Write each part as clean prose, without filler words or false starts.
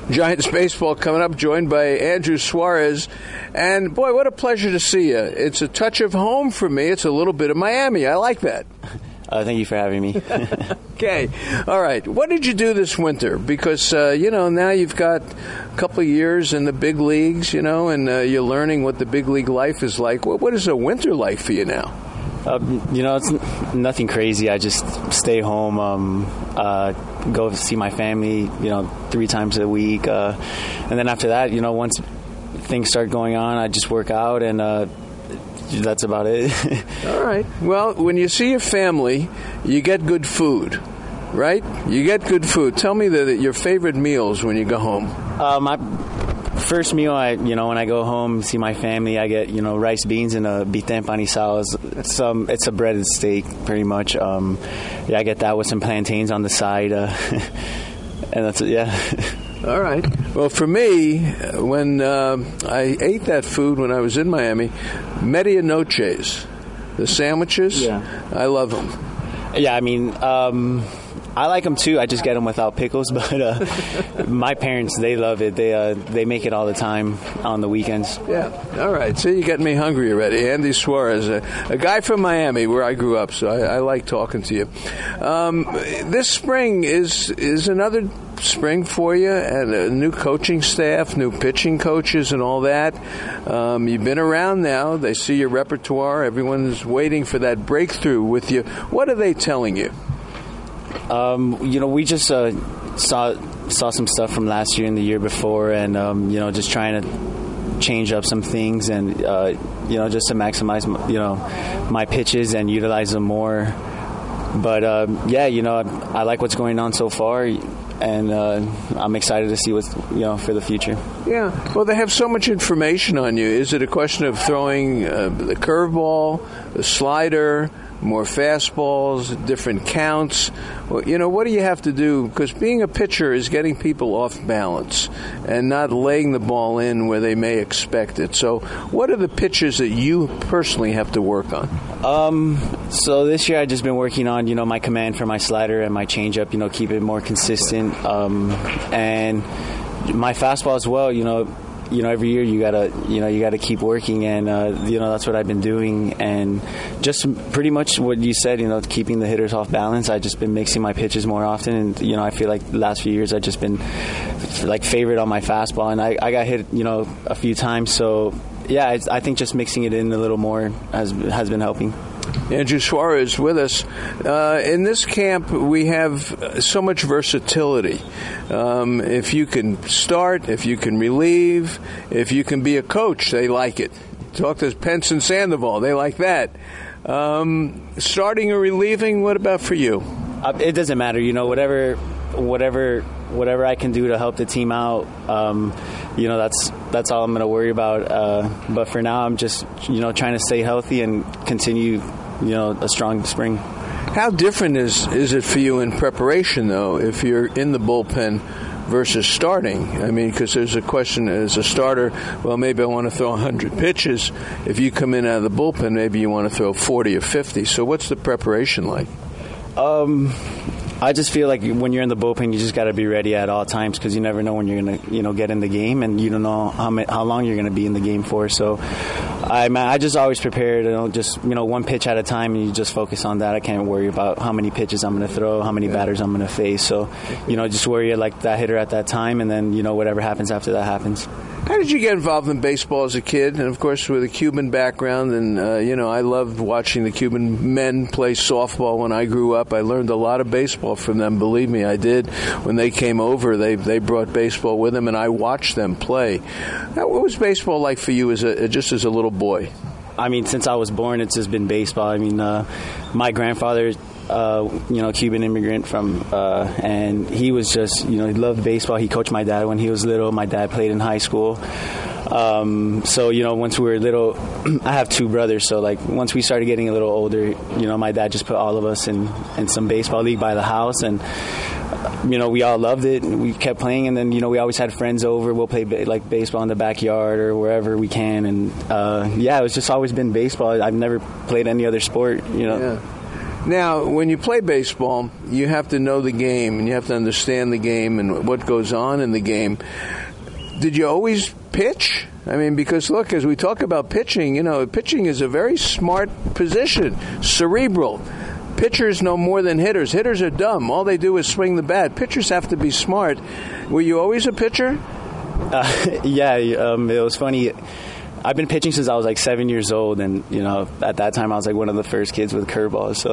Giants baseball coming up, joined by Andrew Suarez. And, boy, what a pleasure to see you. It's a touch of home for me. It's a little bit of Miami. I like that. Thank you for having me. Okay. All right. What did you do this winter? Because, now you've got a couple of years in the big leagues, and you're learning what the big league life is like. What is a winter like for you now? It's nothing crazy. I just stay home, go see my family, 3 times a week. And then after that, once things start going on, I just work out and that's about it. All right. Well, when you see your family, you get good food, right? You get good food. Tell me your favorite meals when you go home. My first meal, when I go home, see my family, I get, rice, beans, and a bistec empanizado. It's a breaded steak, pretty much. I get that with some plantains on the side. And that's it, yeah. All right. Well, for me, when I ate that food when I was in Miami, medianoches, the sandwiches, I love them. Yeah, I like them too. I just get them without pickles, but my parents, they love it. They make it all the time on the weekends. Yeah. All right. See, you're getting me hungry already. Andy Suarez, a guy from Miami where I grew up, so I like talking to you. This spring is another spring for you, and a new coaching staff, new pitching coaches and all that. You've been around now. They see your repertoire. Everyone's waiting for that breakthrough with you. What are they telling you? We just saw some stuff from last year and the year before, and just trying to change up some things and just to maximize my pitches and utilize them more. But I like what's going on so far, and I'm excited to see what's for the future. Yeah, well, they have so much information on you. Is it a question of throwing the curveball, the slider, more fastballs, different counts? Well, what do you have to do? Because being a pitcher is getting people off balance and not laying the ball in where they may expect it. So what are the pitches that you personally have to work on? So this year I've just been working on, my command for my slider and my changeup, keep it more consistent. And my fastball as well, every year you gotta keep working, and that's what I've been doing, and just pretty much what you said, keeping the hitters off balance. I've just been mixing my pitches more often, and I feel like the last few years I've just been like favorite on my fastball, and I got hit a few times, so yeah, I think just mixing it in a little more has been helping. Andrew Suarez with us. In this camp, we have so much versatility. If you can start, if you can relieve, if you can be a coach, they like it. Talk to Pence and Sandoval. They like that. Starting or relieving, what about for you? It doesn't matter. Whatever I can do to help the team out, that's all I'm going to worry about. But for now, I'm just, trying to stay healthy and continue, a strong spring. How different is it for you in preparation, though, if you're in the bullpen versus starting? Because there's a question as a starter, well, maybe I want to throw 100 pitches. If you come in out of the bullpen, maybe you want to throw 40 or 50. So what's the preparation like? I just feel like when you're in the bullpen, you just got to be ready at all times, because you never know when you're going to, get in the game, and you don't know how long you're going to be in the game for. So I just always prepared, just, one pitch at a time, and you just focus on that. I can't worry about how many pitches I'm going to throw, how many batters I'm going to face. So, just worry like that hitter at that time, and then, whatever happens after that happens. How did you get involved in baseball as a kid? And, of course, with a Cuban background, and, I loved watching the Cuban men play softball when I grew up. I learned a lot of baseball from them. Believe me, I did. When they came over, they brought baseball with them, and I watched them play. What was baseball like for you just as a little boy? Since I was born, it's just been baseball. My grandfather, Cuban immigrant from, and he was just, he loved baseball. He coached my dad when he was little. My dad played in high school. So, once we were little, I have 2 brothers. So, once we started getting a little older, my dad just put all of us in some baseball league by the house. And, we all loved it. We kept playing. And then, we always had friends over. We'll play, baseball in the backyard or wherever we can. And, it was just always been baseball. I've never played any other sport, Yeah. Now, when you play baseball, you have to know the game, and you have to understand the game and what goes on in the game. Did you always pitch? I mean, because, look, as we talk about pitching, pitching is a very smart position, cerebral. Pitchers know more than hitters. Hitters are dumb. All they do is swing the bat. Pitchers have to be smart. Were you always a pitcher? Yeah, it was funny. I've been pitching since I was like 7 years old, and at that time I was like one of the first kids with curveballs. So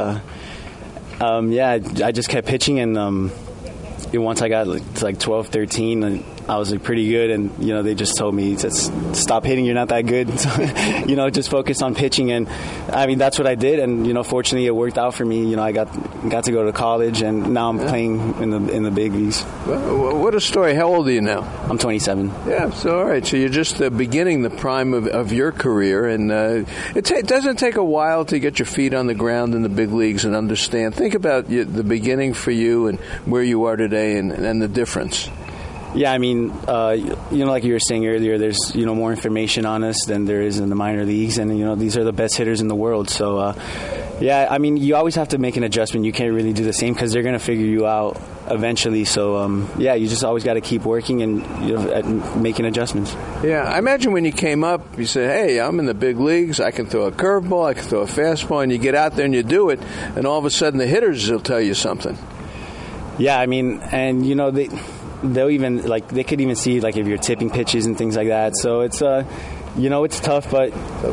I just kept pitching, and once I got to like 12, 13, I was like pretty good, and they just told me to stop hitting. You're not that good. So, just focus on pitching, and I mean that's what I did, and fortunately it worked out for me. I got to go to college, and now I'm playing in the big leagues. Well, what a story! How old are you now? I'm 27. Yeah, so all right. So you're just beginning the prime of your career, and it doesn't take a while to get your feet on the ground in the big leagues and understand. Think about the beginning for you and where you are today, and the difference. Yeah, I mean, like you were saying earlier, there's, more information on us than there is in the minor leagues. And, these are the best hitters in the world. So, yeah, I mean, you always have to make an adjustment. You can't really do the same because they're going to figure you out eventually. So, you just always got to keep working and making adjustments. Yeah, I imagine when you came up, you said, hey, I'm in the big leagues. I can throw a curveball. I can throw a fastball. And you get out there and you do it. And all of a sudden the hitters will tell you something. Yeah, I mean, and, they'll even they could even see if you're tipping pitches and things like that. So it's it's tough, but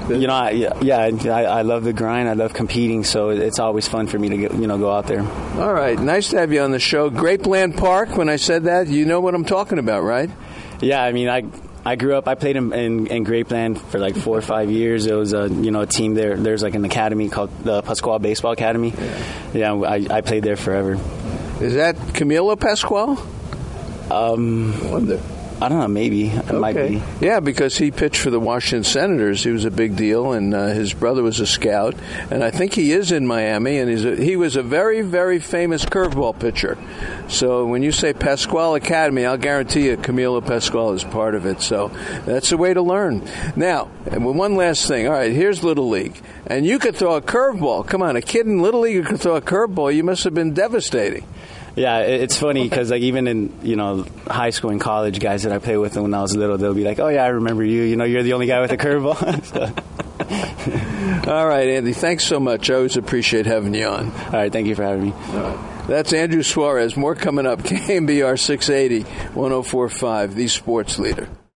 I love the grind. I love competing, so it's always fun for me to go out there. All right, nice to have you on the show. Grapeland Park. When I said that, you know what I'm talking about, right? Yeah, I mean I grew up. I played in Grapeland for like 4 or 5 years. It was a team there. There's like an academy called the Pascual Baseball Academy. Yeah, I played there forever. Is that Camilo Pascual? I wonder. I don't know, maybe. It might be. Yeah, because he pitched for the Washington Senators. He was a big deal, and his brother was a scout. And I think he is in Miami, and he was a very, very famous curveball pitcher. So when you say Pascual Academy, I'll guarantee you Camilo Pascual is part of it. So that's the way to learn. Now, one last thing. All right, here's Little League. And you could throw a curveball. Come on, a kid in Little League who could throw a curveball, you must have been devastating. Yeah, it's funny because even in high school and college, guys that I played with when I was little, they'll be like, "Oh yeah, I remember you. You're the only guy with a curveball." All right, Andy. Thanks so much. I always appreciate having you on. All right, thank you for having me. All right. That's Andrew Suarez. More coming up. KMBR 680, 104.5, the Sports Leader.